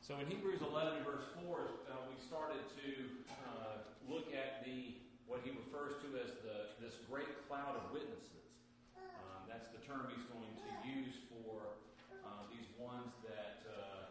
So in Hebrews 11 verse 4, we started to look at what he refers to as this great cloud of witnesses. That's the term he's going to use for these ones that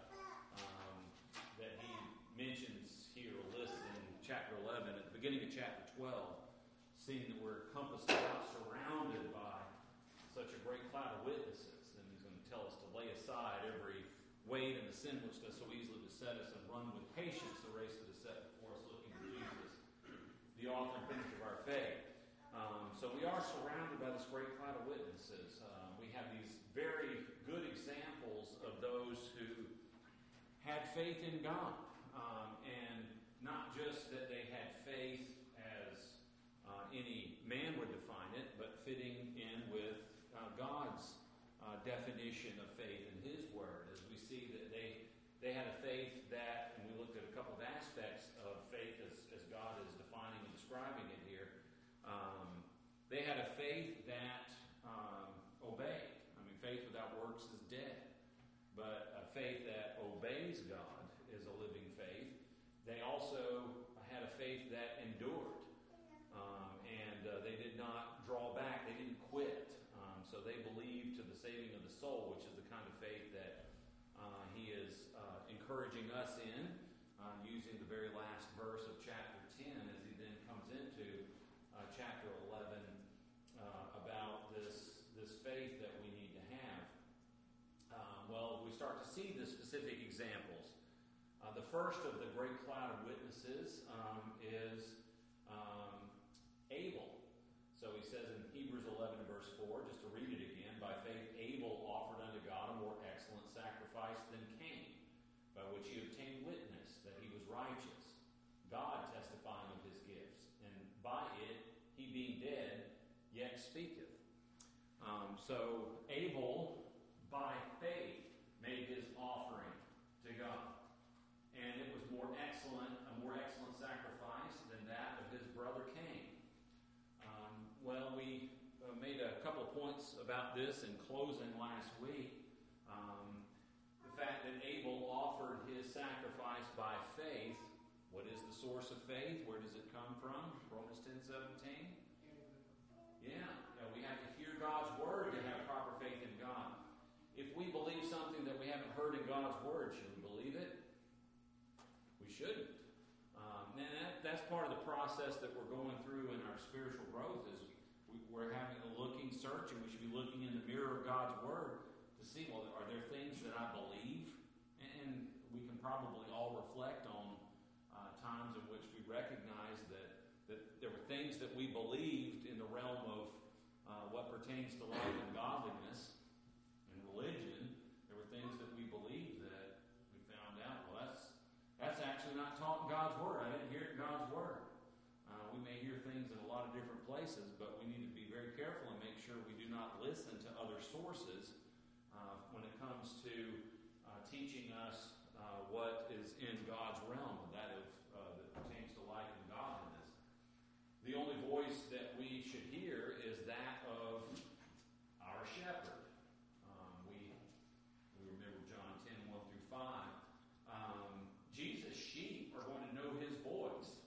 he mentions here, or lists in chapter 11, at the beginning of chapter 12, seeing that we're compassed about, surrounded by such a great cloud of witnesses. And he's going to tell us to lay aside every weight and the sin which does so easily beset us, and run with patience the race that is set before us, looking to Jesus, the author and finisher of our faith. So we are surrounded by this great cloud of witnesses. We have these very good examples of those who had faith in God. And not just that they had faith as any man would define it, but fitting in with God's definition of faith in His Word. As we see that they had a faith that, and we looked at a couple of aspects of faith as God is defining and describing it here. They had a faith that obeyed. I mean, faith without works is dead. But a faith that obeys God is a living faith. They also had a faith that endured. And they did not draw back. They didn't quit. So they believed to the saving of the soul, which is the kind of faith that he is encouraging us in, using the very last verse of chapter 10 as he then comes into chapter 11 about this faith that we need to have. Well, we start to see the specific examples. The first of the great cloud of witnesses is Abel. So he says in Hebrews 11 verse 4, just to read it again, by faith Abel offered unto God a more excellent sacrifice than Cain, by which he obtained witness that he was righteous, God testifying of his gifts, and by it he being dead yet speaketh. So Abel, by faith, made his offering to God. And it was a more excellent sacrifice than that of his brother Cain. Well, we made a couple of points about this in closing last week. The fact that Abel offered his sacrifice by faith. What is the source of faith? Where does it come from? Romans 10:17. Yeah, we have to hear God's Word to have proper faith in God. If we believe something that we haven't heard in God's Word, should we believe it? We shouldn't. And that's part of the process that we're going through in our spiritual growth, is we're having a looking, searching. We should be looking in the mirror of God's Word to see, well, are there things that I believe? And we can probably all reflect on times in which we recognize that there were things that we believed in the realm of what pertains to life and godliness and religion. There were things that we believed that we found out, well, that's actually not taught in God's Word. I didn't hear it in God's Word. We may hear things in a lot of different places, but we need to be very careful and make sure we do not listen to other sources when it comes to teaching us what is in God's realm, that pertains to life and godliness. The only voice that we should hear is that of our shepherd. We remember John 10:1 through 5. Jesus' sheep are going to know his voice.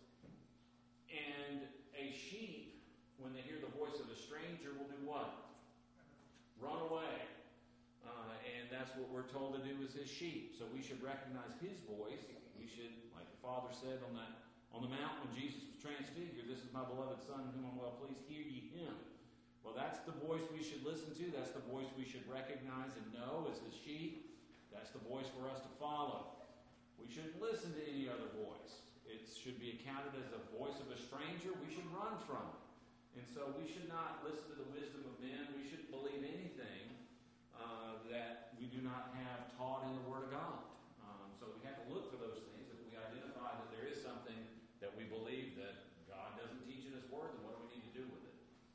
And a sheep, when they hear the voice of a stranger, will do what? Run away. And that's what we're told to do as his sheep. So we should recognize his voice. We should, like the Father said on the mount when Jesus was transfigured, "This is my beloved Son, in whom I'm well pleased, hear ye him." Well, that's the voice we should listen to. That's the voice we should recognize and know as his sheep. That's the voice for us to follow. We shouldn't listen to any other voice. It should be accounted as a voice of a stranger. We should run from it. And so we should not listen to the wisdom of men. We shouldn't believe anything that we do not have taught in the Word of God. So we have to look for those things. If we identify that there is something that we believe that God doesn't teach in his Word, then what do we need to do with it?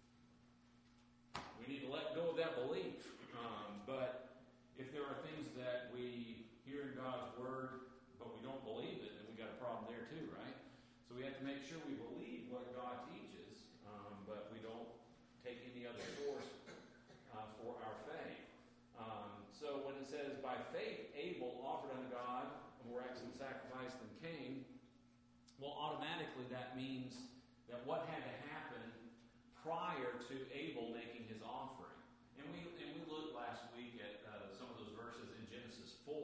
We need to let go of that belief. But if there are things that we hear in God's Word, but we don't believe it, then we got a problem there too, right? So we have to make sure we believe what God teaches, but we don't take any other source for our faith. So when it says, by faith Abel offered unto God a more excellent sacrifice than Cain, well, automatically that means that what had to happen prior to Abel making his offering. And we looked last week at some of those verses in Genesis 4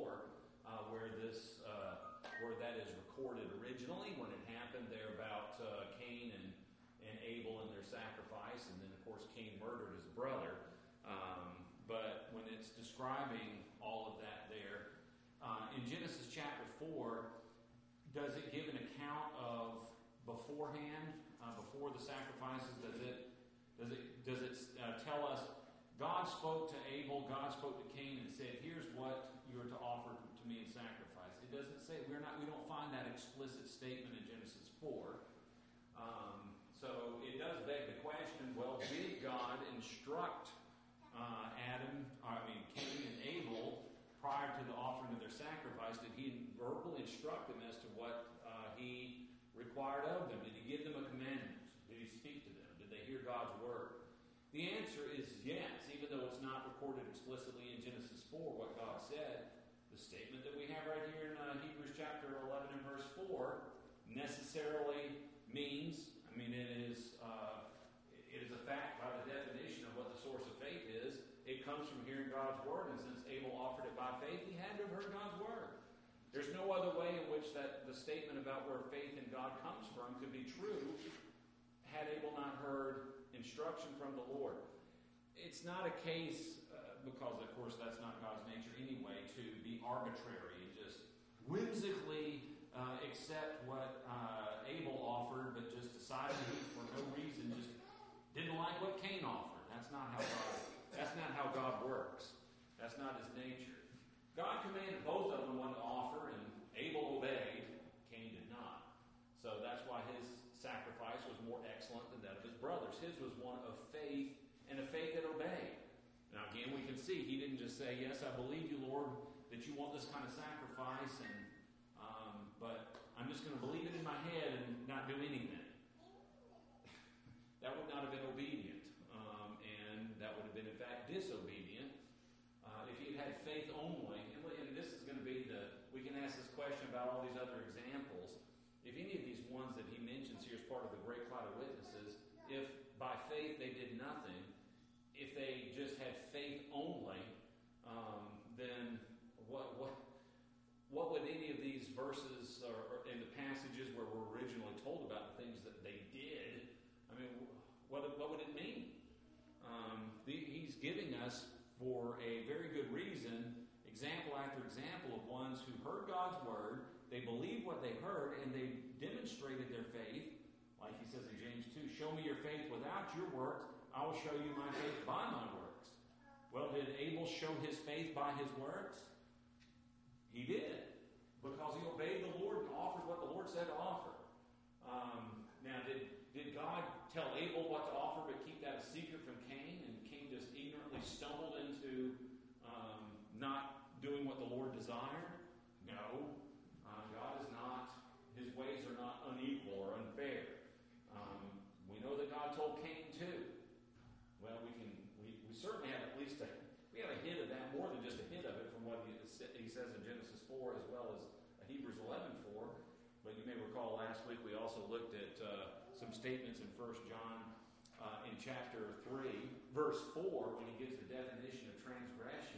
where that is recorded originally when it happened there about Cain and Abel and their sacrifice, and then of course Cain murdered his brother. But when it's describing all of that there, in Genesis chapter 4, does it give an account of beforehand, before the sacrifices? Does it tell us God spoke to Abel, God spoke to Cain, and said, "Here's what you are to offer to me in sacrifice"? It doesn't say. We don't find that explicit statement in Genesis 4. So it does beg the question: well, did God instruct Cain and Abel prior to the offering of their sacrifice? Did He verbally instruct them as to what He required of them? Did He give them a commandment? Did He speak to them? Did they hear God's word? The answer is yes, even though it's not recorded explicitly in Genesis 4 what God said. The statement that we have right here in Hebrews chapter 11 and verse 4 necessarily means, it is a fact by the definition of what the source of faith is. It comes from hearing God's word, and since Abel offered it by faith, he had to have heard God's word. There's no other way in which that the statement about where faith in God comes from could be true had Abel not heard instruction from the Lord. It's not a case, because of course that's not God's nature anyway, to be arbitrary and just whimsically accept what Abel offered, but just decided for no reason, just didn't like what Cain offered. That's not how God works. That's not His nature. God commanded both of them what to offer, and Abel obeyed. Cain did not. So that's why his sacrifice was more excellent than that of his brothers. His was one of faith, and a faith that obeyed. Now again, we can see he didn't just say, "Yes, I believe you, Lord, that you want this kind of sacrifice, but I'm just going to believe it in my head and not do anything." That would not have been obedient, and that would have been, in fact, disobedient. If he had had faith only, and this is going to be we can ask this question about all these other examples. If any of these ones that he mentions here as part of the great cloud of witnesses, if by faith they did nothing, if they just had faith only, then what would any of these verses or in the passages where we're originally told about the things that they did, what would it mean? He's giving us, for a very good reason, example after example of ones who heard God's word, they believed what they heard, and they demonstrated their faith, like he says in James 2, "Show me your faith without your works, I will show you my faith by my works." Well, did Abel show his faith by his works? He did, because he obeyed the Lord and offered what the Lord said to offer. Now, did God tell Abel what to offer but keep that a secret from Cain, and Cain just ignorantly stumbled into not doing what the Lord desired? No. God is not, His ways are not unequal or unfair. We know that God told Cain too. Well, we certainly have at least we have a hint of that, more than just a hint of it, from what he says in Genesis 4 as well as Hebrews 11:4. But you may recall last week we also looked at some statements in 1 John in chapter 3, verse 4, when he gives the definition of transgression.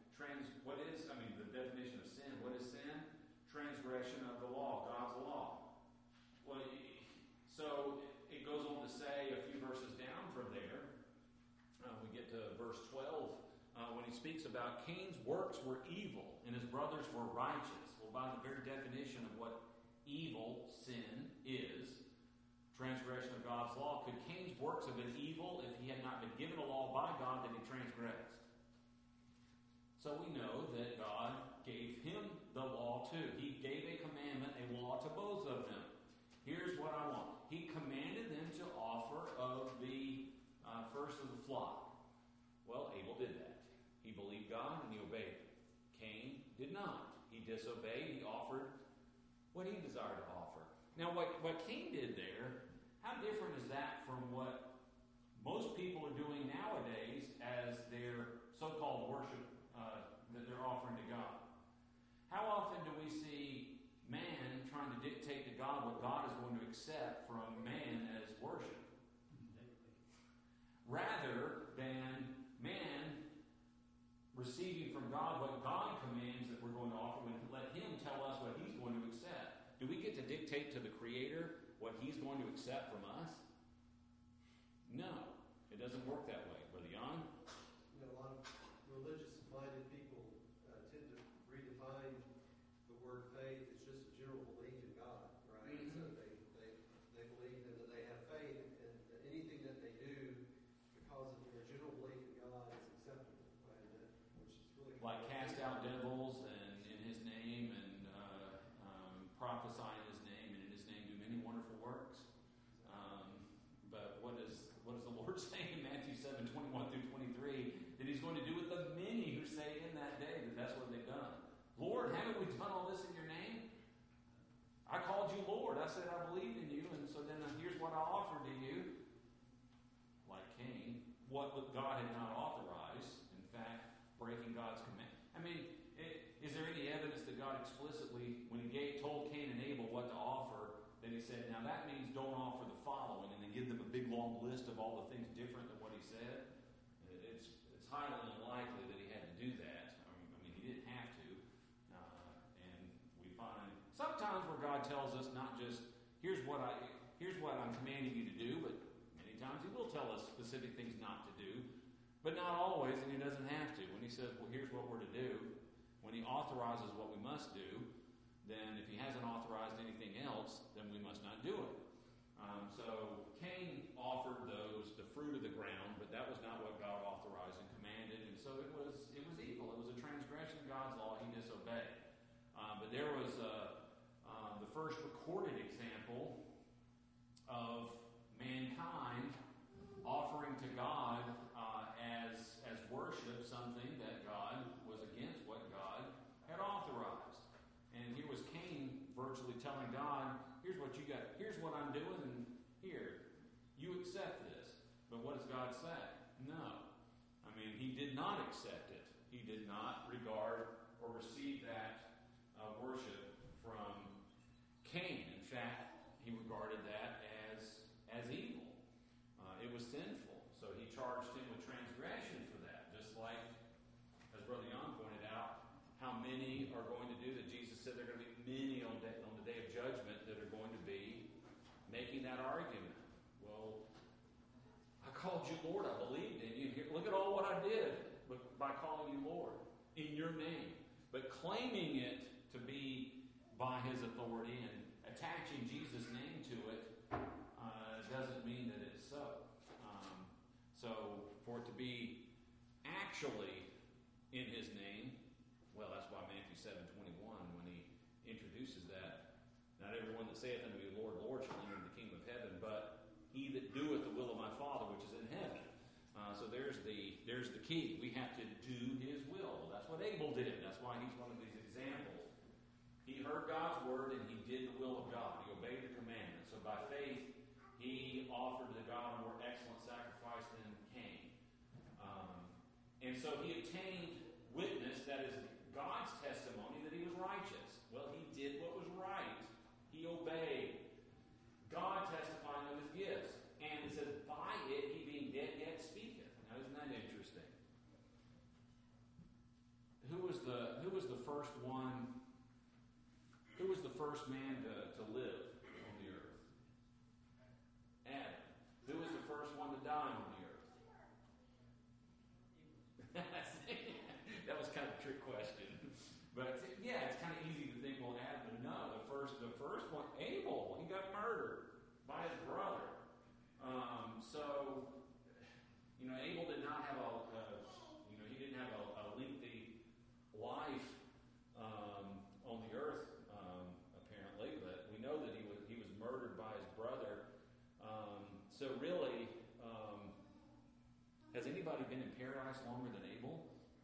The definition of sin. What is sin? Transgression of the law, God's law. Well, so it goes on to say a few verses down from there, we get to verse 12, when he speaks about Cain's works were evil and his brothers were righteous. Well, by the very definition of what evil, sin, is, transgression of God's law, could Cain's works have been evil if he had not been given a law by God that he transgressed? So we know that God gave him the law too. He gave a commandment, a law to both of them. Here's what I want. He commanded them to offer of the first of the flock. Well, Abel did that. He believed God and he obeyed him. Cain did not. He disobeyed. He offered what he desired to offer. Now, what Cain did there, how different is that from what most people are doing nowadays as their so-called worship that they're offering to God? How often do we see accept from man as worship. Rather than man receiving from God what God commands that we're going to offer, and let Him tell us what He's going to accept. Do we get to dictate to the Creator what He's going to accept from us? No. It doesn't work that way. Brother Jan? A lot of religious-minded people tend to redefine the word faith as just a general belief in God, right? Mm-hmm. So they believe that they have faith, and that anything that they do because of their general belief in God is acceptable, right? Which is really Like cast out devils and in His name, and prophesy in His name, and in His name do many wonderful works. But what does the Lord say in Matthew 7:21 through 23 that He's going to do with the many who say in that day that that's what they've done? Lord, haven't we done all this in your name? I called you Lord. I said I believed in you, and so then here's what I offered to you. Like Cain, what God had not authorized, in fact, breaking God's command. I mean, is there any evidence that God explicitly, when He told Cain and Abel what to offer, that He said, now that means don't offer the following, and then give them a big long list of all the things different than what He said? It's highly unlikely that He had to do that. I mean, He didn't have to. And we find sometimes where God tells us not just, here's what I'm commanding you to do, but many times He will tell us specific things not to do. But not always, and He doesn't have to. When He says, well, here's what we're to do, when He authorizes what we must do, then if He hasn't authorized anything else, then we must not do it. So Cain offered the fruit of the ground, but that was not what God authorized and commanded, and so it was evil. It was a transgression of God's law. He disobeyed. But there was the first recorded example of mankind offering to God as worship something that God was against what God had authorized. And here was Cain virtually telling God, here's what you got, here's what I'm doing, and here, you accept this. But what does God say? No. I mean, He did not accept it. He did not regard or receive that worship from Cain. In fact, he regarded that as evil. It was sinful. So He charged him with transgression for that. Just like, as Brother Jan pointed out, how many are going to do that? Jesus said there are going to be many on the day of judgment that are going to be making that argument. Well, I called you Lord. I believed in you. Here, look at all what I did by calling you Lord in your name. But claiming it to be by His authority and attaching Jesus' name to it doesn't mean that it's so. So for it to be actually in His name, well, that's why Matthew 7:21, when He introduces that, not everyone that saith unto me, Lord, Lord, shall enter the kingdom of heaven, but he that doeth the will of my Father which is in heaven. So there's the key. We have to do His will. That's what Abel did. That's why he's one of these examples. He heard God's word and he did the will of God. He obeyed the commandments. So by faith, he offered to God a more excellent sacrifice than Cain. And so he obtained witness, that is God's testimony, that he was righteous. Well, he did what was right. He obeyed. God testifying of His gifts. And it says, by it he being dead yet speaketh. Now isn't that interesting? Who was the first one? Who was the first man to live on the earth? Adam. Who was the first one to die on the earth? That was kind of a trick question. But yeah, it's kind of easy to think, well, Adam, but no, the first one, Abel, he got murdered by his brother. So, Abel did not have he didn't have a lengthy life on the earth, apparently, but we know that he was murdered by his brother. So really, has anybody been in paradise longer than Abel?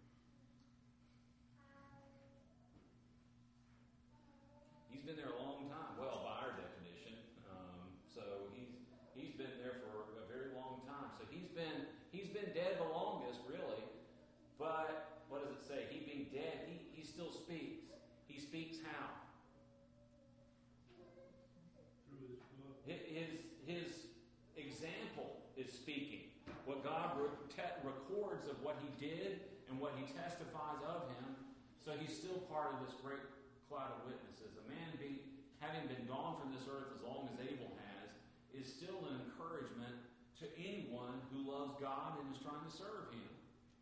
He's been there a long time. Well, by our definition, so he's been there for a very long time. So he's been dead the longest, really. But what does it say? He being dead, he still speaks. He speaks how? Through His book. his example is speaking. What God records of what he did and what he testifies of him. So he's still part of this great cloud of witnesses. A man having been gone from this earth as long as Abel has, is still an encouragement to anyone who loves God and is trying to serve him.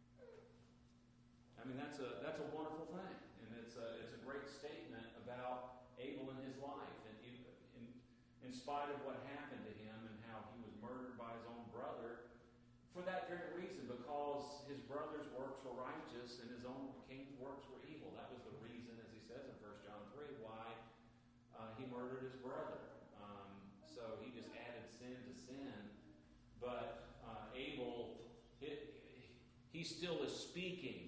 I mean, that's a wonderful thing, and it's a great statement about Abel and his life, and in spite of what happened to him and how he was murdered by his own brother, for that very reason, because his brother's works were righteous and his own Cain's works were evil. That was the reason, as he says in 1 John 3, why he murdered his brother. So he just added sin to sin. But Abel, he still is speaking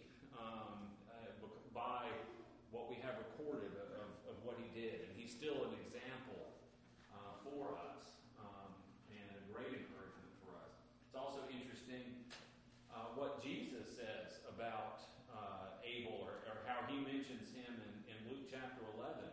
by what we have recorded of what he did. And he's still an example for us and a great encouragement for us. It's also interesting what Jesus says about Abel, or how he mentions him in Luke chapter 11.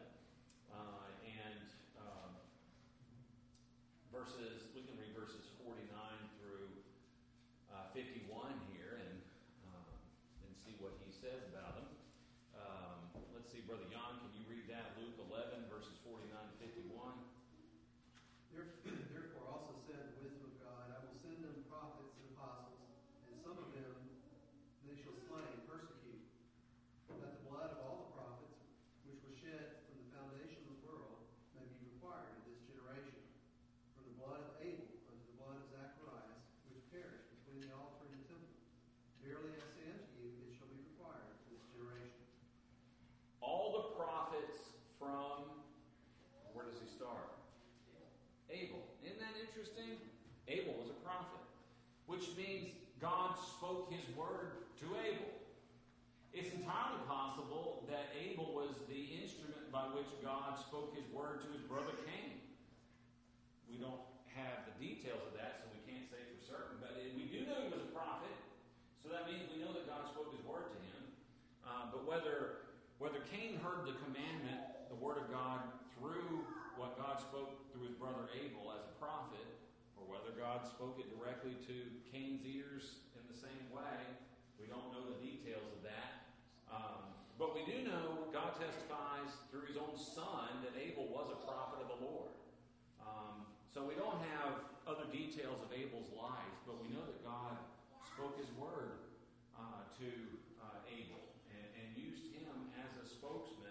We can read verses 49 through 51 here and see what he says about them. Let's see, Brother Jan, can you read that? Luke 11, verses 49 to 51. Therefore also said the wisdom of God, I will send them prophets and apostles, and some of them they shall slay and persecute. That the blood of all the prophets, which was shed from the foundation of the world, may be required of this generation. From the blood of Abel unto the blood of Zacharias, which perished between the altar and the temple. Verily I say unto you, it shall be required for this generation. All the prophets from, where does he start? Abel. Isn't that interesting? Abel was a prophet, which means God spoke his word to Abel. It's entirely possible that Abel was the instrument by which God spoke his word to his brother Cain. We don't have the details of that, so we can't say for certain. But we do know he was a prophet, so that means we know that God spoke his word to him. But whether Cain heard the commandment, the word of God, through what God spoke through his brother Abel as a prophet, or whether God spoke it directly to Cain's ears in the same way, we don't know the details of that. But we do know God testifies through his own son that Abel was a prophet of the Lord. So we don't have other details of Abel's life, but we know that God spoke his word to Abel and used him as a spokesman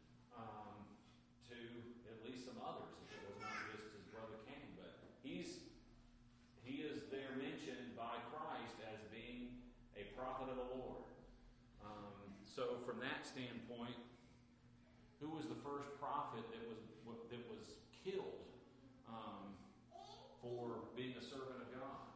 to at least some others, if it was not just his brother Cain. But he is there mentioned by Christ as being a prophet of the Lord. So from that standpoint, who was the first prophet that was killed for being a servant of God?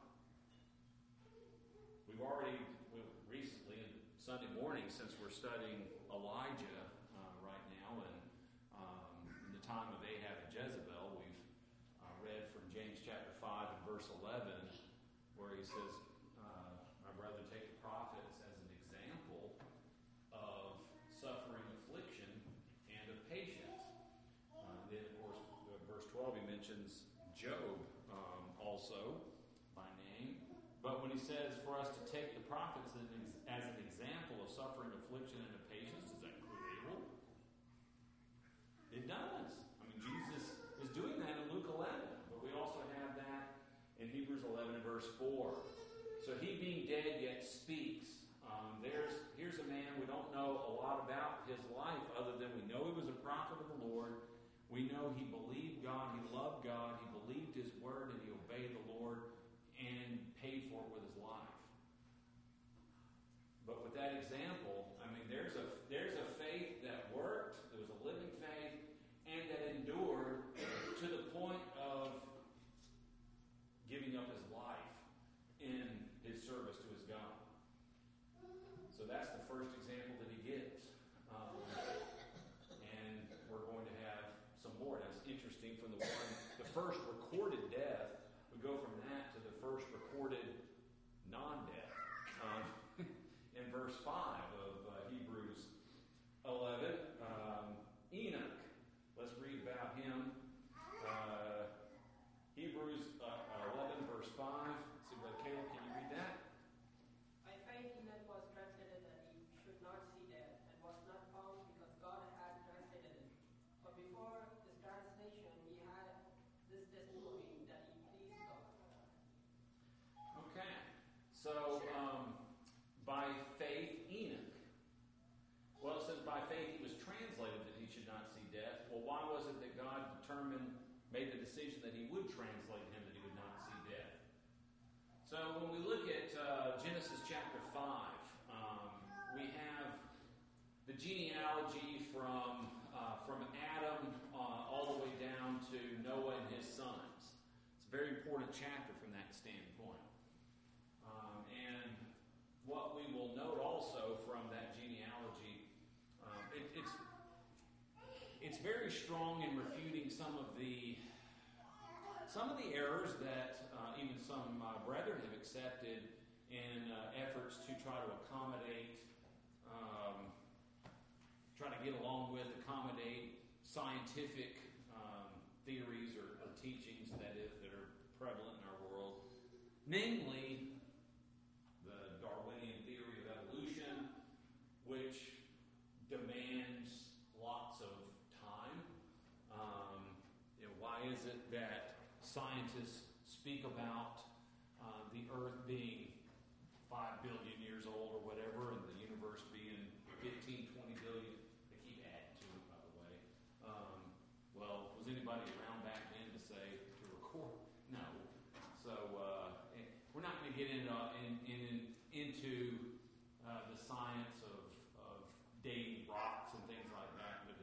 We've recently, Sunday morning, since we're studying Elijah right now, and in the time of Ahab and Jezebel, we've read from James chapter 5 and verse 11, where he says, my brother, take the prophets as an example of suffering, affliction, and of patience. Then, of course, verse 12, he mentions Job also by name. But when he says for us to take the prophets as an example of suffering, affliction, and of patience, does that include Abel? It does. I mean, Jesus is doing that in Luke 11, but we also have that in Hebrews 11 and verse 4. So he being dead yet speaks. Here's a man we don't know a lot about his life, other than we know he was a prophet of the Lord. We know he believed God, he loved God, he believed his word, and he obeyed the Lord and paid for it with his life. But with that example, I mean, there's a faith that worked, there was a living faith, and that endured to the point of giving up his life in his service to his God. So that's the first example that he gives. And we're going to have some more. That's interesting. From the first recorded death, we go from that to the first recorded non-death. In verse 5 of Hebrews 11, Enoch. Let's read about him. So, by faith, Enoch. Well, it says by faith he was translated that he should not see death. Well, why was it that God made the decision that he would translate him that he would not see death? So when we look at Genesis chapter 5, we have the genealogy from Adam all the way down to Noah and his sons. It's a very important chapter from that standpoint. And what we will note also from that genealogy, it's very strong in refuting some of the errors that even some brethren have accepted in efforts to try to accommodate, accommodate scientific theories or teachings that are prevalent in our world, namely the Darwinian theory of evolution, which demands lots of time. Why is it that scientists speak about the Earth being 5 billion years old or whatever, and the universe being 15, 20 billion? They keep adding to it, by the way. Well, was anybody around back then to record? No. So we're not going to get into the science of dating rocks and things like that, but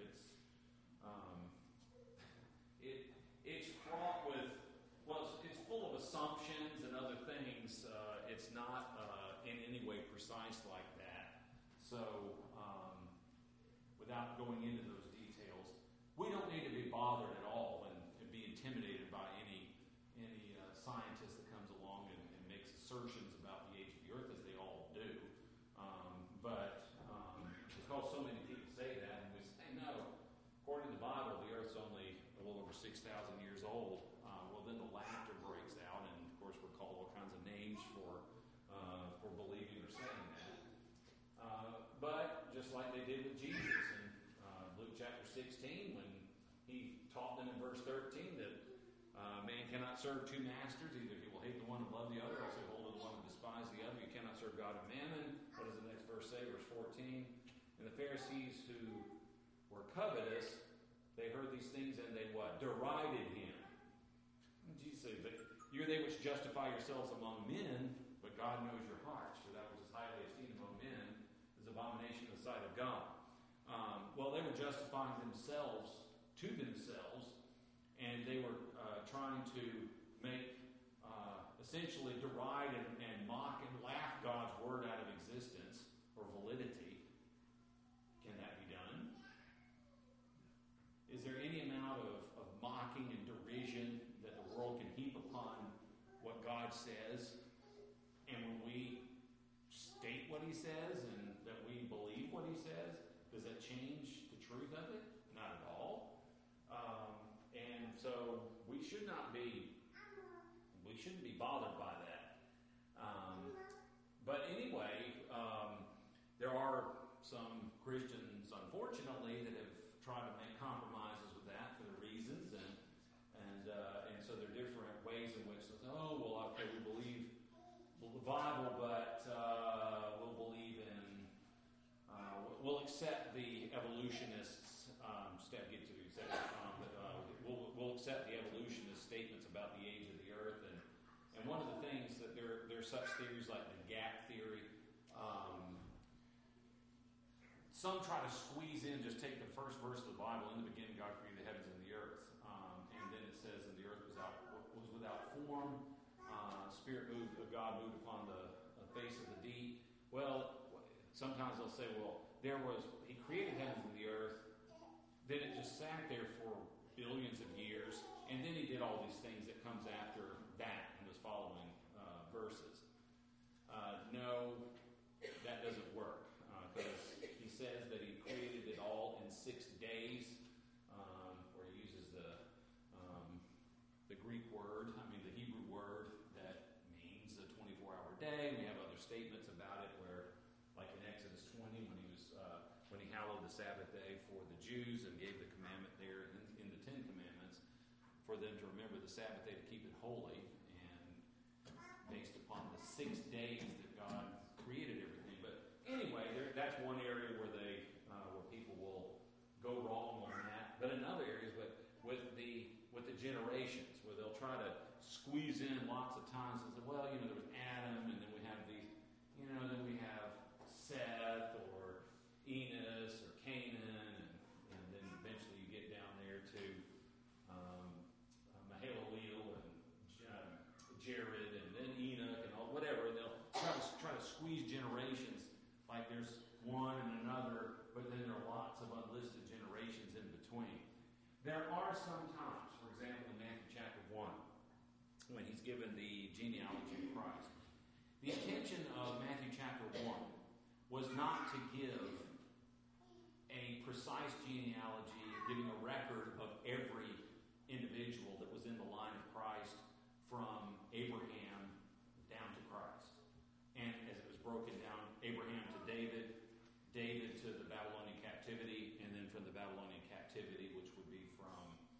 it's fraught with, it's full of assumptions and other things. It's not in any way precise like that. So, without going into those details, we don't need to be bothered at all and be intimidated by any scientist that comes along and makes assertions about the age of the Earth, as they all do. But because so many people say that, and we say, no, according to the Bible, the Earth's only a little over 6,000 years old. Well, then the laughter breaks out, and of course we're called all kinds of names for believing or saying that. But just like they did with Jesus in Luke chapter 16, when he taught them in verse 13 that man cannot serve two masters. Either he will hate the one and love the other, or else he will hold to the one and despise the other. You cannot serve God and mammon. What does the next verse say? Verse 14. And the Pharisees who were covetous, they heard these things and they what? Derided him. And Jesus said, "You're they which justify yourselves among men, but God knows your hearts. For that which is highly esteemed among men is abomination in the sight of God." Well, they were justifying themselves to themselves, and they were trying to make, essentially deride and mock and laugh God's word out of existence or validity. Can that be done? Is there any amount of mocking and derision that the world can heap upon what God says? And when we state what he says and that we believe what he says, does that change the truth of it? Not at all. And so we shouldn't be bothered by that. But anyway, there are some Christians, unfortunately, that have tried to make compromises with that for their reasons, and so there are different ways in which they say, "Oh, well, okay, we believe the Bible, but we'll accept the evolutionists' we'll accept the evolutionist statements about the age of the Earth, and one of the things that there are such theories like the gap theory. Some try to squeeze in, just take the first verse of the Bible. In the beginning, God created the heavens and the earth, and then it says, "And the earth was without form. Spirit God moved upon the face of the deep." Well, sometimes they'll say, "Well, He created heavens and the earth. Then it just sat there for billions of years, and then He did all these things that comes after that in those following verses." No, that doesn't work, because He says that He created it all in 6 days, where He uses the Greek word, the Hebrew word that means the 24-hour day. We have other statements about it where, like in Exodus 20, when He hallowed the Sabbath day for the Jews and gave the commandment there in the Ten Commandments for them to remember the Sabbath day to keep it holy, and based upon the 6 days that God created everything. But anyway, that's one area where where people will go wrong on that. But in other areas, with the generations, where they'll try to squeeze in lots of times and say, well, there was Adam, and then we have then we have Seth or Enos or Canaan, and then eventually you get down there to Mahalalel and Jared, and then Enoch, and all whatever. And they'll try to squeeze generations like there's one and another, but then there are lots of unlisted generations in between. There are some times, for example, in Matthew chapter 1, when he's given the genealogy of Christ. The intention of Matthew chapter 1 was not to give a precise genealogy, giving a record of every individual that was in the line of Christ from Abraham down to Christ. And as it was broken down, Abraham to David, David to the Babylonian captivity, and then from the Babylonian captivity, which would be from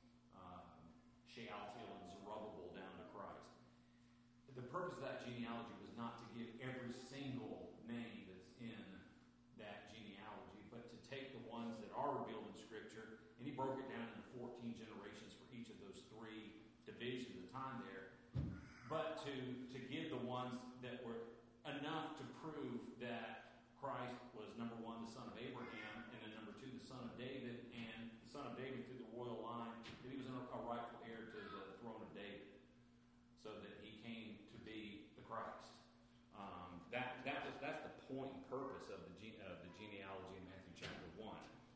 Shealtiel and Zerubbabel down to Christ. The purpose of that genealogy was not to give every single name that's in that genealogy, but to take the ones that are revealed in Scripture, and he broke it down into 14 generations for each of those 3 divisions of time there, but to give the ones that were enough to prove that Christ was, number 1, the son of Abraham, and then number 2, the son of David, and the son of David through the royal line, that he was a rightful heir to the throne of David, so that he came to be the Christ. That's the point and purpose of the genealogy in Matthew chapter 1.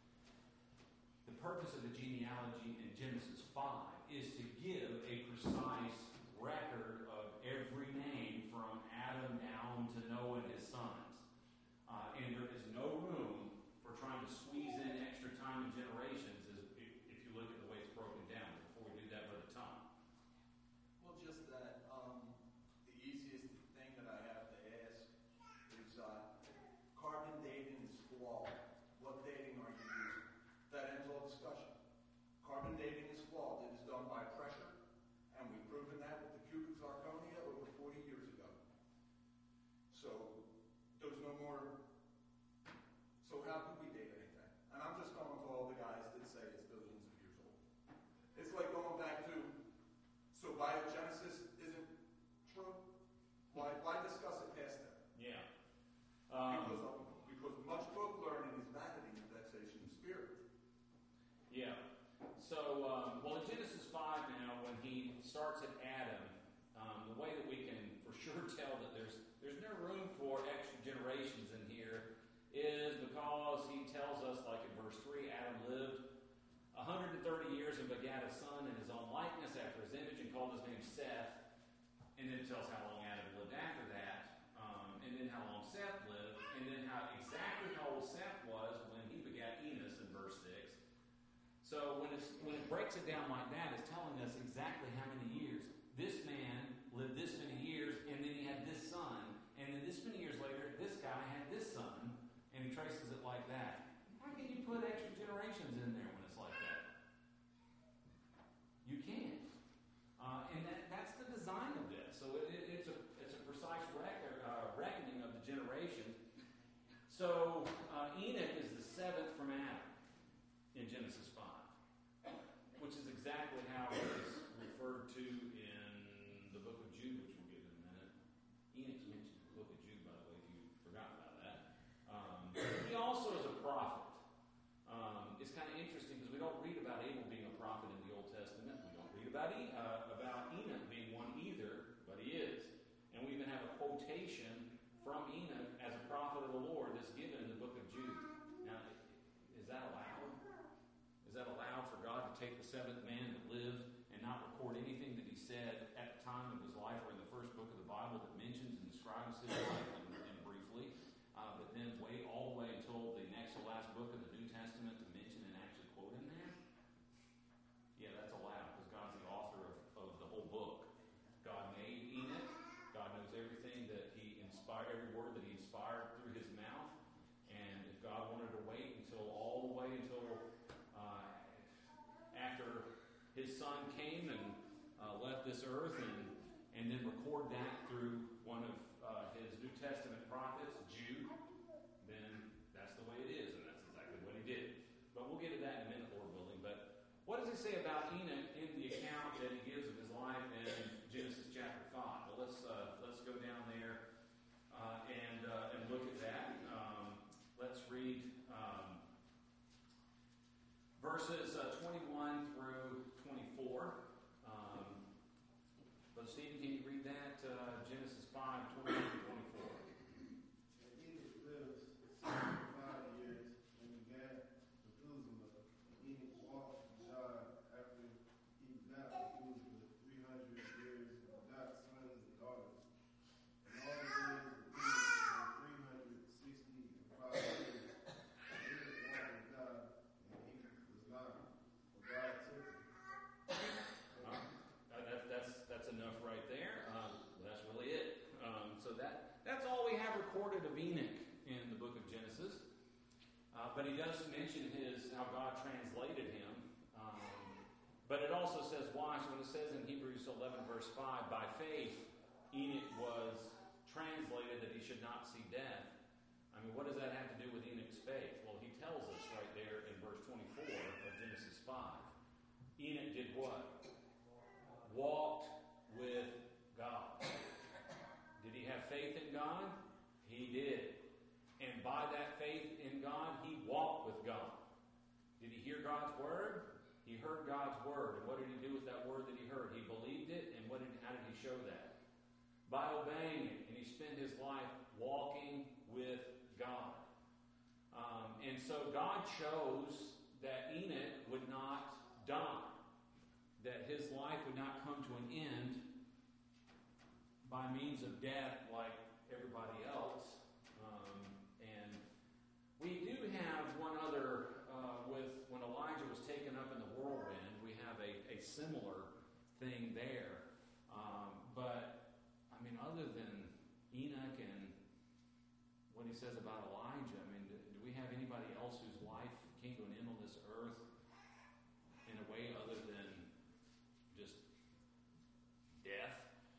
The purpose of the genealogy in Genesis 5 is to give a precise record of every name from Adam down to Noah and his sons. And there is no room for trying to squeeze in extra time and generations if you look at the way it's broken down. Before we do that, Brother Tom. Well, just that the easiest thing that I have to ask is carbon dating is flawed. What dating are you using? That ends all discussion. Carbon dating is flawed. It is done by pressure, and we've proven that with the cubic zirconia over 40 years ago. So there's no more. So how could we date anything? And I'm just going to all the guys that say it's billions of years old. It's like going back to, so biogenesis isn't true? Why discuss it past that? Yeah. Because much book learning is vanity and vexation of spirit. Yeah. So, in Genesis 5 now, when he starts at Adam, the way that we can for sure tell that there's no room for extra generations in here is because he tells us, like in verse 3, Adam lived 130 years and begat a son in his own likeness after his image and called his name Seth. And then it tells how long Adam lived after that, and then how long Seth lived, and then exactly how old Seth was when he begat Enos in verse 6. So when it breaks it down like that, it's telling us exactly how many years. This man lived this many years, and then he had this son, and then this many years later, this guy had this son, and he traces it like that. How can you put extra generations in there when it's like that? You can't. And that's the design of this. So it's a precise reckoning of the generations. So Enoch is the 7th from Adam in Genesis 5, which is exactly how it is referred to in the book of Jude, which we'll get in a minute. Enoch's mentioned in the book of Jude, by the way, if you forgot about that. He also is a prophet. It's kind of interesting because we don't read about Abel being a prophet in the Old Testament. We don't read about Enoch being one either, but he is. And we even have a quotation from Enoch as a prophet of the Lord that's given in the book of Jude. Now, is that allowed? Is that allowed for God to take the 7th man that lived and not record anything that he said at the time of his life or in the first book of the Bible that mentions and describes his life and briefly, but then wait all the way until the next to last book of the New Testament to mention and actually quote him there? Yeah, that's allowed because God's the author of the whole book. God made Enoch. God knows everything that he inspired, every word that he inspired through his mouth. And if God wanted to wait until after his son came and left this earth and then record that through one of his New Testament prophets, Jude, then that's the way it is, and that's exactly what he did. But we'll get to that in a minute, Lord willing. But what does it say about Enoch in the account that he gives of his life in Genesis chapter 5? Well, let's go down there and look at that. Let's read verses 21 through 24. Brother Stephen, can you read that? Genesis 5, 21 through 24. And Enoch lived 65 years and began Methuselah. And Enoch walked with God after he begat Methuselah 300 years and begot sons and daughters. And all the days of Enoch were 365 years. And Enoch walked with God, and he was not, for God took him. That's enough right there. That's really it. So that's all we have recorded of Enoch in the book of Genesis. But he does mention how God translated him. But it also says, watch, when it says in Hebrews 11 verse 5, by faith Enoch was translated that he should not see death. I mean, what does that have to do with Enoch's faith? Well, he tells us right there in verse 24 of Genesis 5. Enoch did what? Walked with God. Did he have faith in God? He did. And by that faith in God, he walked with God. Did he hear God's word? He heard God's word. And what did he do with that word that he heard? He believed it, and how did he show that? By obeying it. And he spent his life walking with God. And so God chose that Enoch would not die. That his life would not come to an end by means of death like everybody else. And we do have one other, with when Elijah was taken up in the whirlwind, we have a similar thing there. But, I mean, other than Enoch and what he says about Elijah, I mean, do we have anybody else whose life came to an end on this earth in a way other than just death,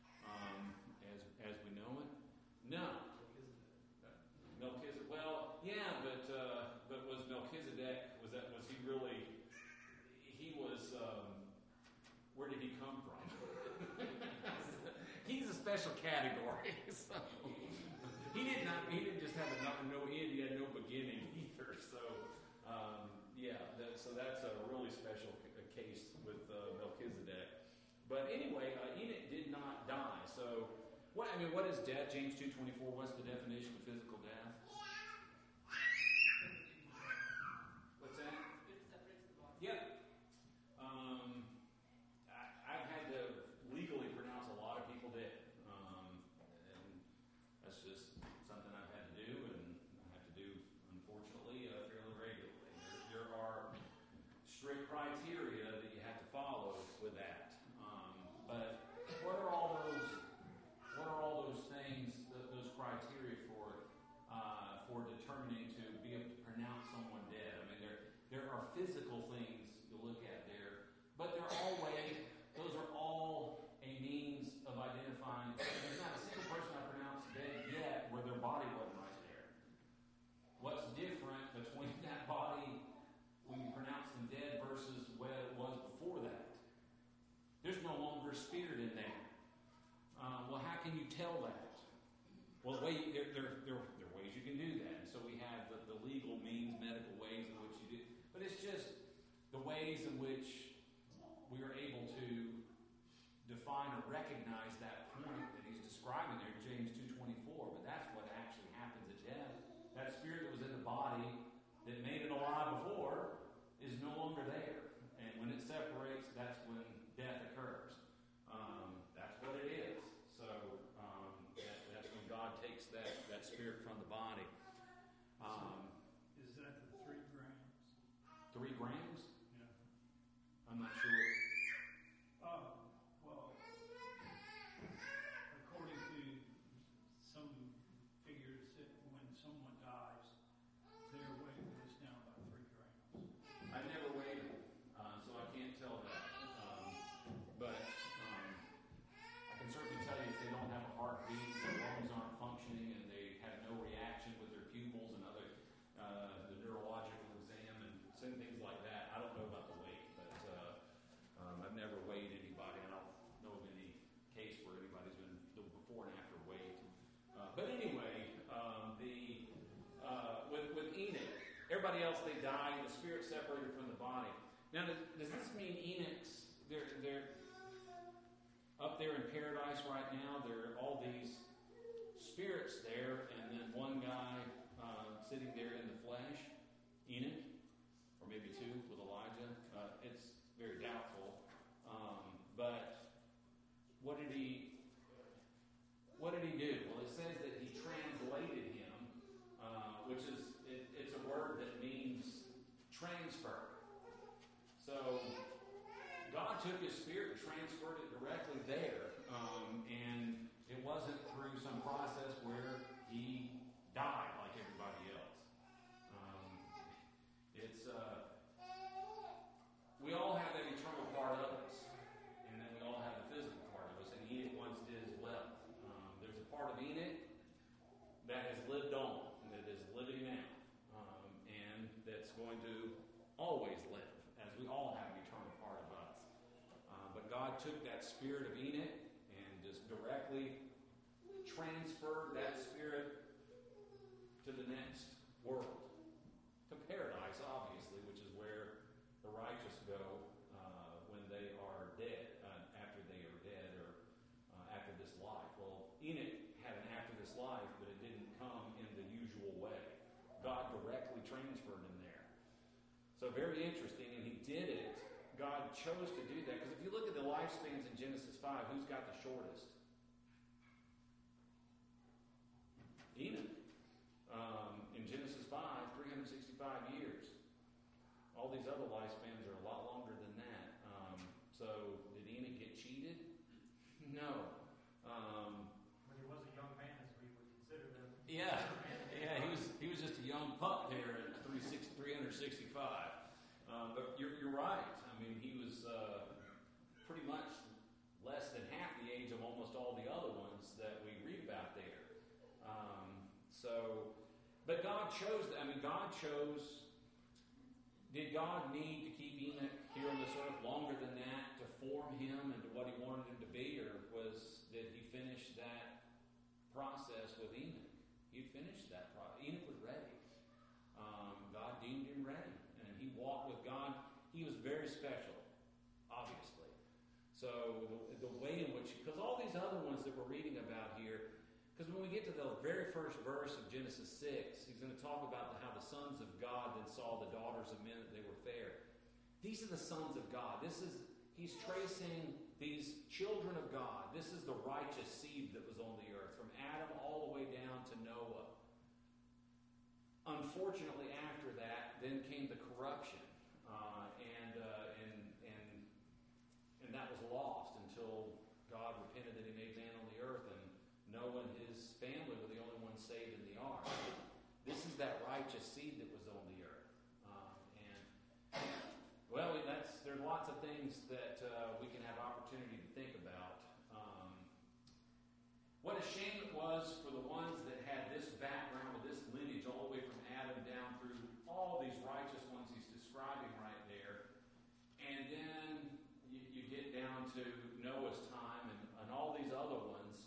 as we know it? No. Melchizedek. Well, yeah, but was Melchizedek? Was he really? He was. Where did he come from? He's a special category. So he didn't just have no end. He had no beginning either. So yeah. So that's a really special case with Melchizedek. But anyway, Enoch did not die. So, what is death? James 2:24. What's the definition of physical death? What's that? It separates the body. Yep. I've had to legally pronounce a lot of people dead. And that's just something I've had to do, and I have to do, unfortunately, fairly regularly. There are strict criteria that you have to follow with that. But what are all those things, those criteria for determining to be able to pronounce someone dead? I mean, there are physical things you look at there, but those are all a means of identifying. There's not a single person I pronounced dead yet where their body wasn't right there. What's different between that body when you pronounce them dead versus what it was before that? There's no longer a spirit in there. Well, how can you tell that? Well, there are ways you can do that. And so we have the legal means, medical ways in which you do. But it's just the ways in which we are able to define or recognize that point that he's describing there in James 2:24. But that's what actually happens at death. That spirit that was in the body that made it alive before is no longer there. And when it separates, that's when death occurs. That's what it is. So that's when God takes that spirit from the body. Is that the 3 grams? 3 grams? Yeah. I'm not sure. Well, according to some figures, that when someone dies, their weight goes down by 3 grams. I've never weighed it, so I can't tell that. But I can certainly tell you if they don't have a heartbeat, their lungs aren't Now, does this mean Enoch's, they're up there in paradise right now? There are all these spirits there, and then one guy sitting there in the flesh, Enoch, or maybe two with Elijah. It's very doubtful. But what did he do? Well, it says that he translated him, which is it's a word that means transfer. So God took his spirit and transferred it directly there, and it wasn't through some process where he died like everybody else. We all have that eternal part of us, and then we all have the physical part of us, and Enoch once did as well. There's a part of Enoch that has lived on, that is living now, and that's going to always live, as we all have an eternal part of us. But God took that spirit of Enoch and just directly transferred that spirit to the next world, to paradise, obviously, which is where the righteous go when they are dead, after they are dead, or after this life. Well, Enoch had an after this life, but it didn't come in the usual way. God directly transferred him there. So very interesting, and he did it. God chose to do that, because if you look at the lifespans in Genesis 5, who's got the shortest? Enoch. In Genesis 5, 365 years. All these other lifespans are a lot longer than that. So did Enoch get cheated? No. But he was a young man, as we would consider him. Yeah, he was just a young pup there at 365. But you're right. I mean, he was pretty much less than half the age of almost all the other ones that we read about there. But God chose. God chose. Did God need to keep Enoch here on this earth longer than that to form him into what he wanted him to be, or did he finish that process with Enoch? He finished that process. Enoch was ready. God deemed him ready, and he walked with God. He was very special, obviously. So the way in which, because all these other ones that we're reading about here, because when we get to the very first verse of Genesis 6, he's going to talk about how the sons of God then saw the daughters of men that they were fair. These are the sons of God. He's tracing these children of God. This is the righteous seed that was on the earth, from Adam all the way down to Noah. Unfortunately, after that, then came the corruption, and that was lost until God repented that he made man on the earth, and Noah and his family were the only ones saved in the ark. This is that righteous seed that was on the earth. There's lots of things that we can have opportunity to think about. What a shame it was for the ones that had this background with this lineage all the way from Adam down through all these righteous ones he's describing right there. And then you get down to Noah's time and all these other ones.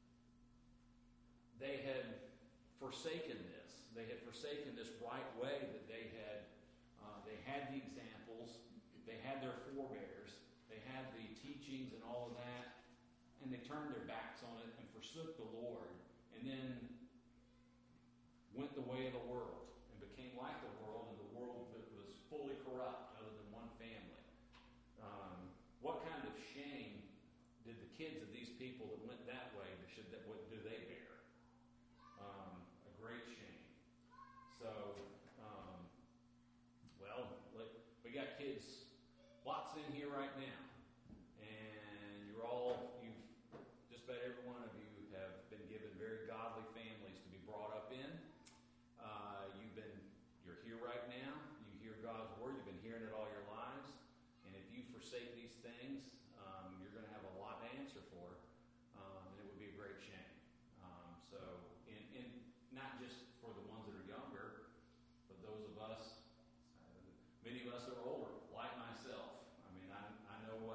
They had forsaken this. They had forsaken this right way that they had the examples. They had their forebears. They had the teachings and all of that. And they turned their backs on it and forsook the Lord. And then went the way of the world and became like the world, and the world that was fully corrupt other than one family. What kind of shame did the kids of these people that went that way, what do they bear? A great shame. So, we got kids, lots in here right now, and just about every one of you have been given very godly families to be brought up in. You're here right now. You hear God's word. You've been hearing it all your lives, and if you forsake these things, you're going to have a lot to answer for, and it would be a great shame. And not just for the ones that are younger, but those of us, many of us are older, like myself. I mean, I know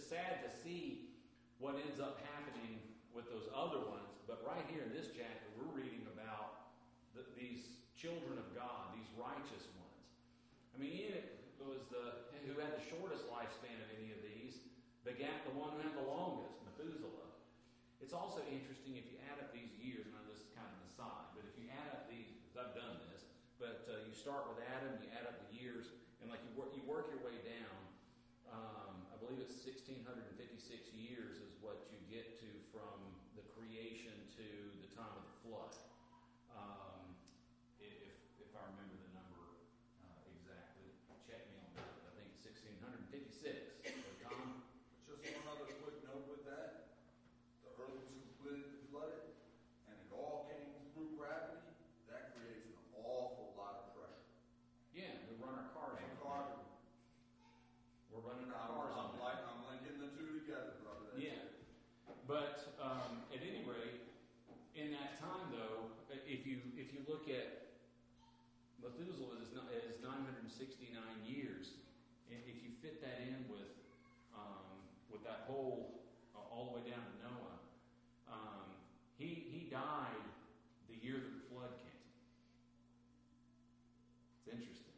sad to see what ends up happening with those other ones. But right here in this chapter, we're reading about these children of God, these righteous ones. I mean, Enoch was who had the shortest lifespan of any of these, begat the one who had the longest, Methuselah. It's also interesting if you add up these years, and I know this is kind of an aside, but if you add up these, because I've done this, but you start with Adam, you add up the years, and like you work your way down. I believe it's 1656 years is what you get to from the creation to the time of the flood. If I remember the number exactly, check me on that. I think it's 1656. So Tom? Just one other quick note with that. The earth was completely flooded, and it all came through gravity. That creates an awful lot of pressure. Yeah, we run our cars And on carbon. We're running our cars on that. I'm linking the two together, brother. That's Yeah. But at any rate, in that time though, if you look at Methuselah is 969 years, and if you fit that in with that whole all the way down to Noah, he died the year that the flood came. It's interesting.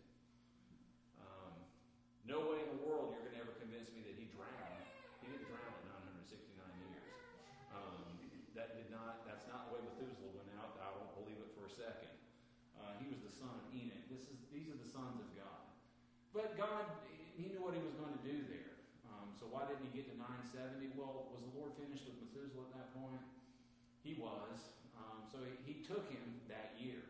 No way in the world you're going to ever convince me that he drowned. He didn't drown at 969 years. That's not the way Methuselah went out. I won't believe it for a second. He was the son of Enoch. These are the sons of God. But God, he knew what he was going to do there. So why didn't he get to 970? Well, was the Lord finished with Methuselah at that point? He was. So he took him that year.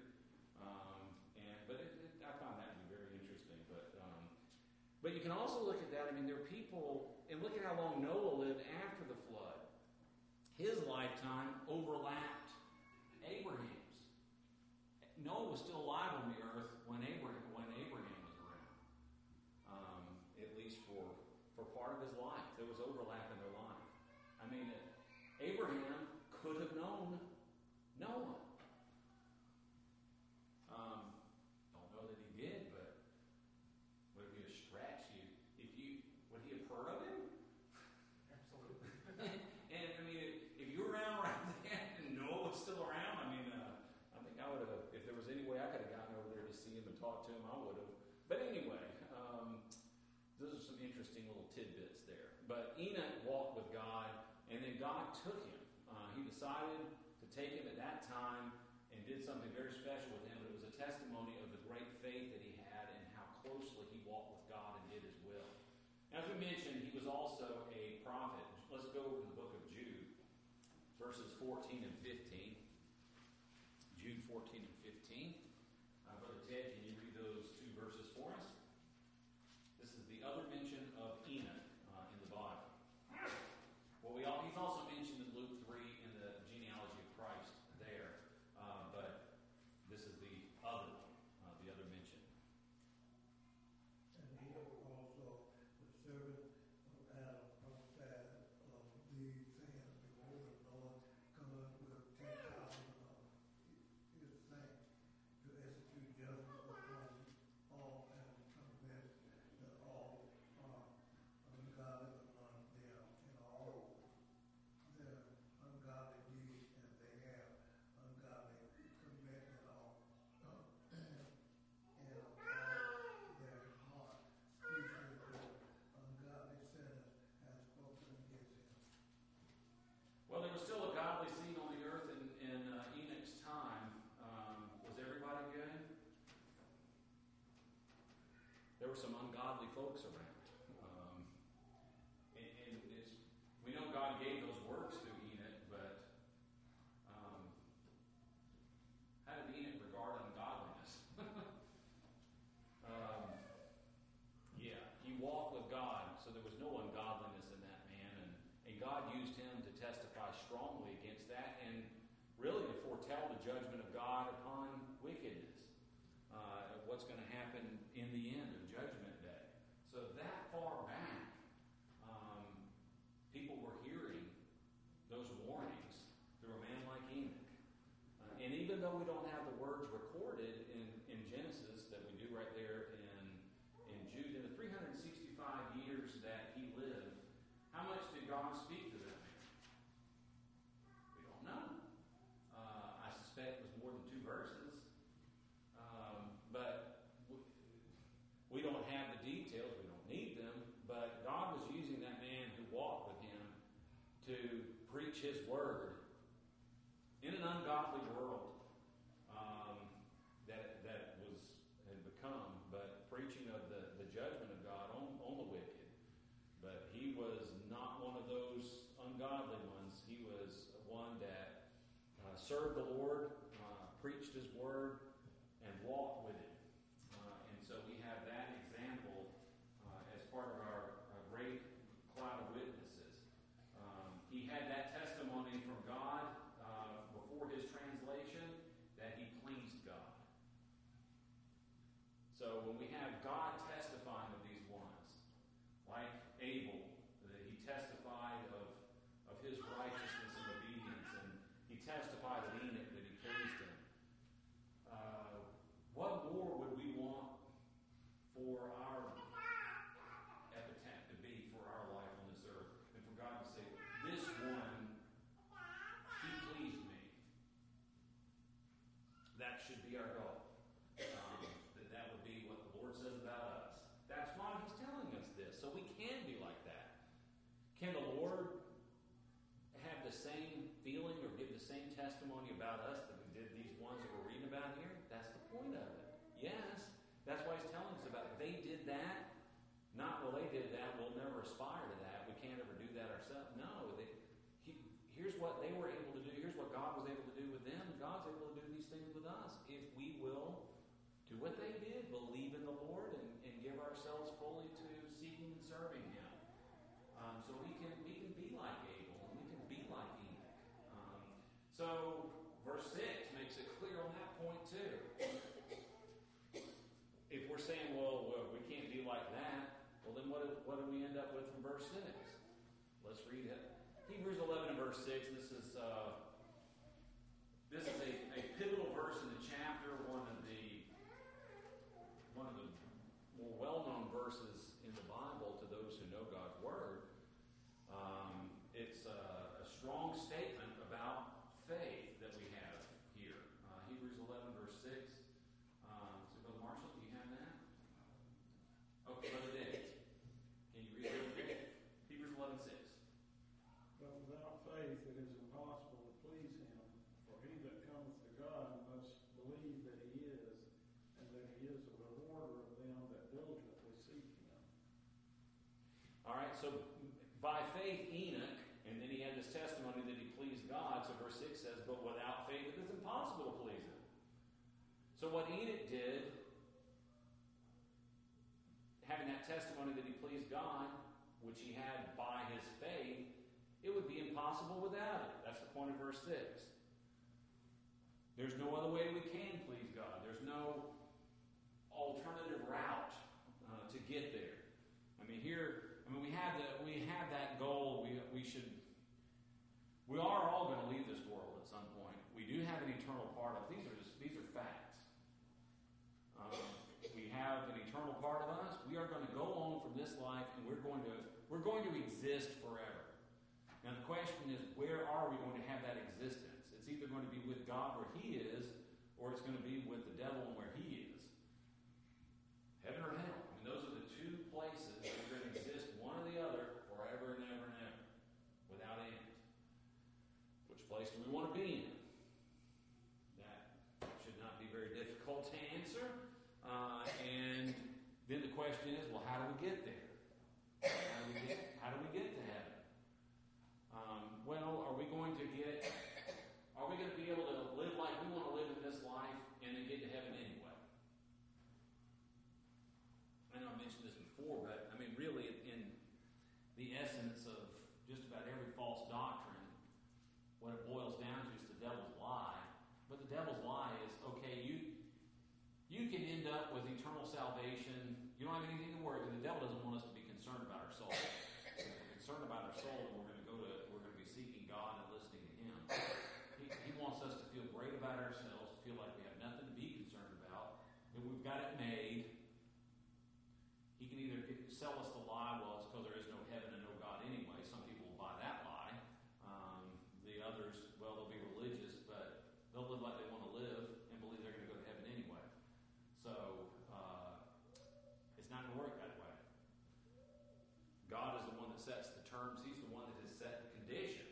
I found that to be very interesting. But you can also look at that. I mean, there are people, and look at how long Noah lived after the flood. His lifetime overlapped Abraham's. Noah was still alive on the earth when Abraham was around. At least for part of his life, there was overlap in their life. I mean, Abraham could have known Noah. Don't know that he did, but would it be a stretch? Would he have heard of him? Absolutely. And I mean, if you were around right then and Noah was still around, I mean, I think I would have, if there was any way I could have gotten over there to see him and talk to him, I would have. But anyway, those are some interesting little tidbits there. But Enoch walked with God, and then God took him. He decided to take him at that time and did something very special with him. But it was a testimony of the great faith that he had and how closely he walked with God and did his will. As we mentioned, he was also a prophet. Let's go over to the book of Jude, verses 14 and 15. Jude 14 and 15. Brother Ted, can you read those two verses for us? This is the other mention of Enoch in the Bible. Well, he's also mentioned in Luke 3 in the genealogy of Christ there, but this is the other mention. And Enoch also, the servant of Adam, prophesied of these, saying, Behold, the Lord cometh with 10,000 of his saints to execute judgment upon all, and convince that all are ungodly among them, and all their ungodly deeds, and they have ungodly commit and all. And of all their heart speeches with ungodly sinners has spoken against him. Well, there was still a godly scene on the earth in Enoch's time. Was everybody good? There were some ungodly folks around. We know God gave those works to Enoch, but how did Enoch regard ungodliness? Yeah, he walked with God, so there was no ungodliness in that man, and God used him to testify strongly against that, and really to foretell the judgment of God upon wickedness. What's going to happen in the end of Judgment Day. So that far back, people were hearing those warnings through a man like Enoch. And even though we don't have the words recorded in Genesis that we do right there in Jude, in the 365 years that he lived, how much to preach His word in an ungodly world that had become, but preaching of the judgment of God on the wicked. But he was not one of those ungodly ones. He was one that served the Lord, preached His word, and walked with Him. And so we have that example as part of our great cloud of witnesses. He had that testimony from God before his translation that he pleased God. So when we have God testifying of these ones, like Abel, that he testified of his righteousness and obedience, and he testified of Enoch that he pleased him. What more would we want for our epitaph to be for our life on this earth than for God to say, this one, he pleased me? That should be our goal. That would be what the Lord says about us. That's why He's telling us this, so we can be like that. Can the Lord have the same feeling or give the same testimony about us that we did these ones that we're reading about here? That's the point of it. Yes, that's why He's telling us about it. They did that. Not, well, they did that, we'll never aspire to that. We can't ever do that ourselves. No, here's what they were able to do. Here's what God was able to do with them. God's able to do these things with us if we will do what they did, believe in the Lord, and give ourselves fully to seeking and serving Him. So we can be like Abel, and we can be like Enoch. So verse 6 makes it clear on that point too. If we're saying, well, we can't be like that, well then what do we end up with from verse 6? Let's read it. Hebrews 11 and verse 6. This is a pivotal verse in the chapter, one of the more well-known verses in the Bible to those who know God's Word. It's a strong statement about faith that we have here. Hebrews 11 verse 6. So Brother Marshall, do you have that? Okay, Brother Dave. Can you read it? Hebrews 11:6. But without faith it is impossible to please Him. For he that cometh to God must believe that He is, and that He is a rewarder of them that diligently seek Him. All right, so by faith Enoch, and then he had this testimony that he pleased God. So verse 6 says, but without faith it is impossible to please Him. So what Enoch did, having that testimony that he pleased God, which he had by his faith, it would be impossible without it. That's the point of verse 6. There's no other way we can please God. There's no alternative route to get there. We have that goal. We are all going to leave this world at some point. We do have an eternal part of. These are facts. We have an eternal part of us. We are going to go on from this life, and we're going to exist forever. Now the question is, where are we going to have that existence? It's either going to be with God where He is, or it's going to be with the devil and where he is. Heaven or hell. Those are the two places that are going to exist, one or the other, forever and ever and ever, without end. Which place do we want to be in? That should not be very difficult to answer. And then the question is, well, how do we get there? How do we get to heaven? Well, are we going to be able to live like we want to live in this life and then get to heaven anyway? I know I mentioned this before, but really in the essence of just about every false doctrine, what it boils down to is the devil's lie. But the devil's lie is, okay, you can end up with eternal salvation. You don't have anything to worry about. The devil doesn't want us to be concerned about our soul. If we're concerned about our soul, then we're going to be seeking God and listening to Him. He wants us to feel great about ourselves, to feel like we have nothing to be concerned about, that we've got it made. He can either sell us the lie, well, it's because there is no heaven and no God anyway. Some people will buy that lie. The others, well, they'll be religious, but they'll live like they want to live and believe they're going to go to heaven anyway. So, it's not going to work that way. God is the one that sets the terms. He's the one that has set the conditions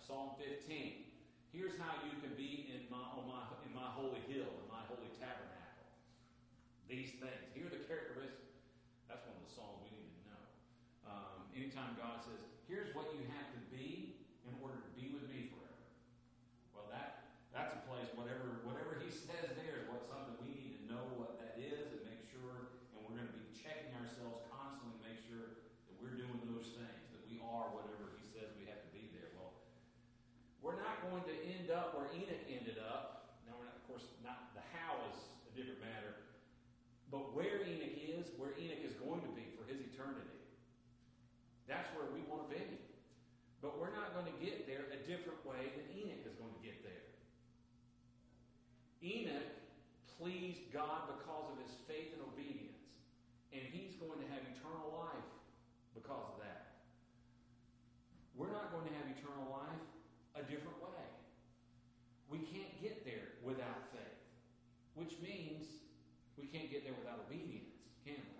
Psalm 15. Here's how you can be in my holy hill, in my holy tabernacle. These things. Here are the characteristics. That's one of the songs we need to know. Anytime God says, here's what you have to be in order to be with me forever. Well, that's a place, whatever he says there is something we need to know what that is and make sure, and we're going to be checking ourselves constantly to make sure that we're doing those things, that we are whatever he says we have to be there. Well, we're not going to end up where Enoch ended up. Now, we're not, of course, not the how is a different matter, but where Enoch is going to be for his eternity. That's where we want to be. But we're not going to get there a different way than Enoch is going to get there. Enoch pleased God because of his faith and obedience. And he's going to have eternal life because of that. We're not going to have eternal life a different way. We can't get there without faith. Which means we can't get there without obedience, can we?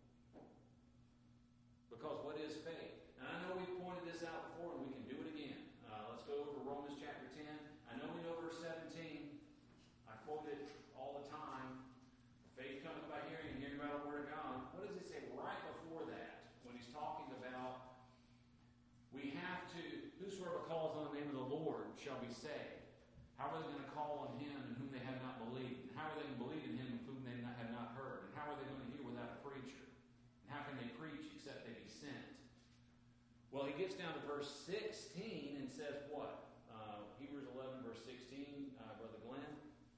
Because what is faith? And I know we've pointed this out before, and we can do it again. Let's go over to Romans chapter 10. I know we know verse 17. I quote it all the time. Faith cometh by hearing, and hearing by the word of God. What does he say right before that? When he's talking about, we have to, whosoever calls on the name of the Lord shall be saved. How are they going to call on him in whom they have not believed? And how are they going to believe in him in whom they have not heard? And how are they going to hear without a preacher? And how can they preach except they be sent? Well, he gets down to verse 16 and says what? Hebrews 11, verse 16, Brother Glenn.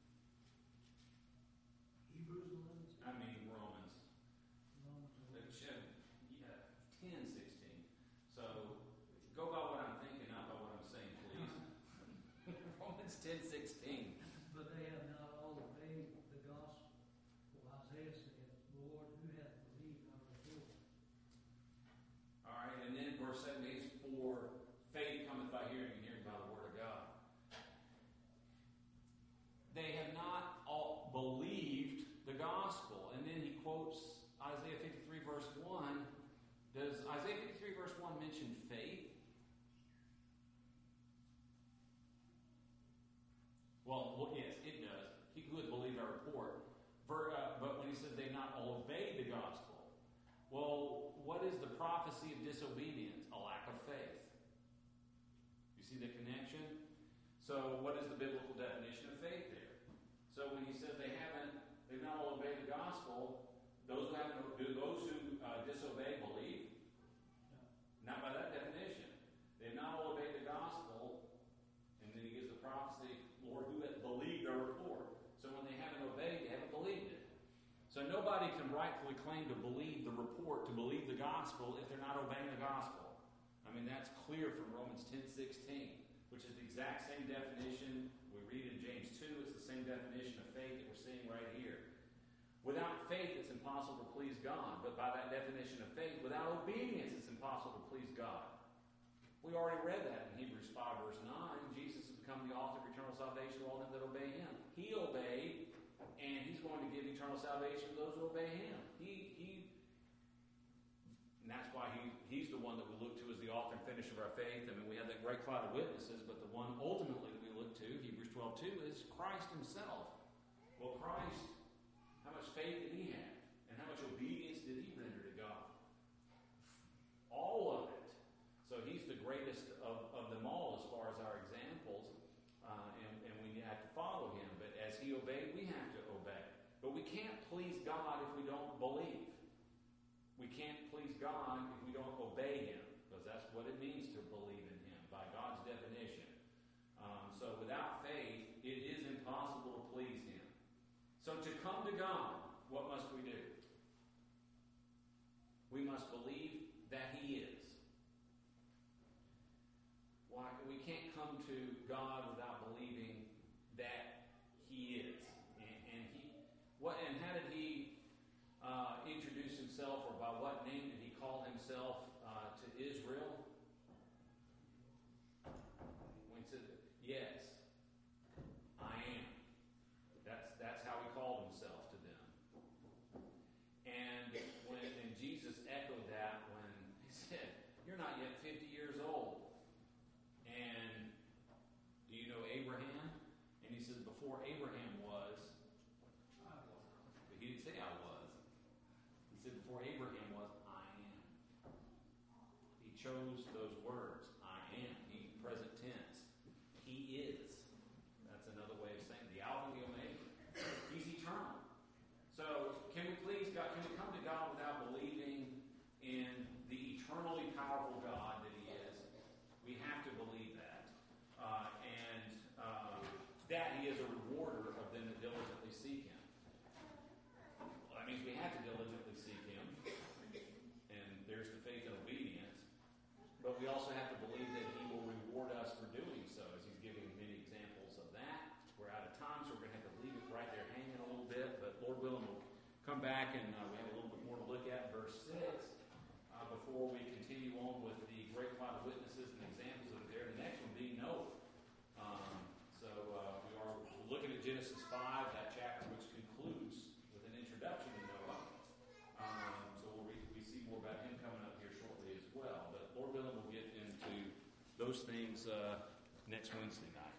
Hebrews 11. I mean Romans. Yeah, 10, 16. So go by what I'm thinking, not by what I'm saying, please. Romans 10, 16. But they have not all obeyed the gospel. For Isaiah said, Lord, who hath believed our report? All right, and then verse 17 is for faith cometh by hearing, and hearing by the word of God. They have not all believed the gospel. And then he quotes Isaiah 53 verse 1. Does Isaiah 53 verse 1 mention faith? Well, yes, it does. He who hath believed our report. But when he says they've not all obeyed the gospel, well, what is the prophecy of disobedience? A lack of faith. You see the connection? So what is the biblical definition of faith there? So when he says they've not all obeyed the gospel, do those who disobey believe? Not by that definition. They've not all obeyed the gospel, and then he gives the prophecy, Lord, who hath believed our report? So when they haven't obeyed, they haven't believed it. So nobody can rightfully claim to believe the report, to believe the gospel, if they're not obeying the gospel. I mean, that's clear from Romans 10:16, which is the exact same definition we read in James 2. It's the same definition of faith that we're seeing right here. Without faith, it's impossible to please God. But by that definition of faith, without obedience, it's impossible to please God. We already read that in Hebrews 5, verse 9. Jesus has become the author of eternal salvation to all them that obey him. He obeyed, and he's going to give eternal salvation to those who obey him. And that's why he's the one that we look to as the author and finisher of our faith. I mean, we have that great cloud of witnesses, but the one ultimately that we look to, Hebrews 12:2, is Christ himself. Well, Christ, how much faith did he have? And how much obedience did he render to God? All of it. So he's the greatest of them all as far as our examples, and we have to follow him. But as he obeyed, we have to obey. But we can't please God if we don't believe. We can't please God if we don't obey him, because that's what it means to believe in him by God's definition. So without faith, it is impossible to please him. So to come to God, what must we do? We must believe that he is. Why? We can't come to God without believing that he is. And how did he introduce himself, or by what name did he call himself to Israel? When he said, yes, I am. That's how he called himself to them. And Jesus echoed that when he said, chose those words. I am. He, present tense. He is. That's another way of saying the Alpha and the Omega. He's eternal. So can we please, God, can we come to God without believing in the eternally powerful God that He is? We have to believe that. That He is a rewarder of them that diligently seek Him. Well, that means we have to diligently seek Him. And there's the faith and obedience. But we also have to believe that He will reward us for doing so, as He's giving many examples of that. We're out of time, so we're going to have to leave it right there hanging a little bit. But Lord willing, we'll come back and we have a little bit more to look at in verse 6 before we continue on with the great cloud of witnesses and examples that are there. The next one being Noah. We are looking at Genesis 5, that chapter which concludes with an introduction to Noah. So we see more about him coming up here shortly as well. But Lord willing, we'll get into those things next Wednesday night.